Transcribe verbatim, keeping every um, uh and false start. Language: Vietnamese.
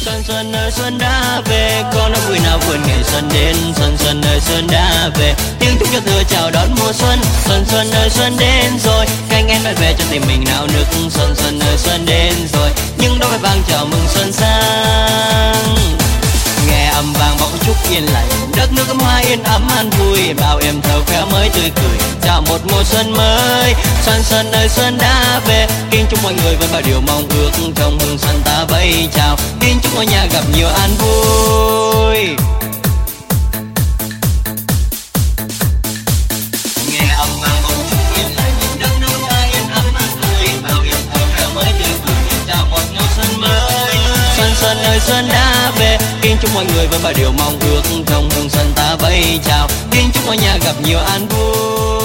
Xuân xuân ơi xuân đã về, con đã vui nào vườn ngày xuân đến. Xuân xuân ơi xuân đã về, tiếng chúc cho thưa chào đón mùa xuân. Xuân xuân ơi xuân đến rồi, cánh én bay về cho tìm mình nào nức. Xuân xuân ơi xuân đến rồi, nhưng đâu phải vang chào mừng xuân sang. Nghe âm vang bỗng chúc yên lành, đất nước ấm hoa yên ấm an vui. Bao em thơ khóe mới tươi cười, chào một mùa xuân mới. Xuân xuân ơi xuân đã về, kính chúc mọi người với bao điều mong ước. Trong hương xuân ta vẫy chào, kính chúc ngôi nhà gặp nhiều an vui. Nghe âm vang bỗng chúc yên lành, đất nước ấm hoa yên ấm an vui. Bao em thơ khóe mới tươi cười, chào một mùa xuân mới. Xuân xuân ơi xuân đã về, kính chúc mọi người với bao điều mong ước. Trong hương xuân ta vẫy chào, kính chúc ngôi nhà gặp nhiều an vui.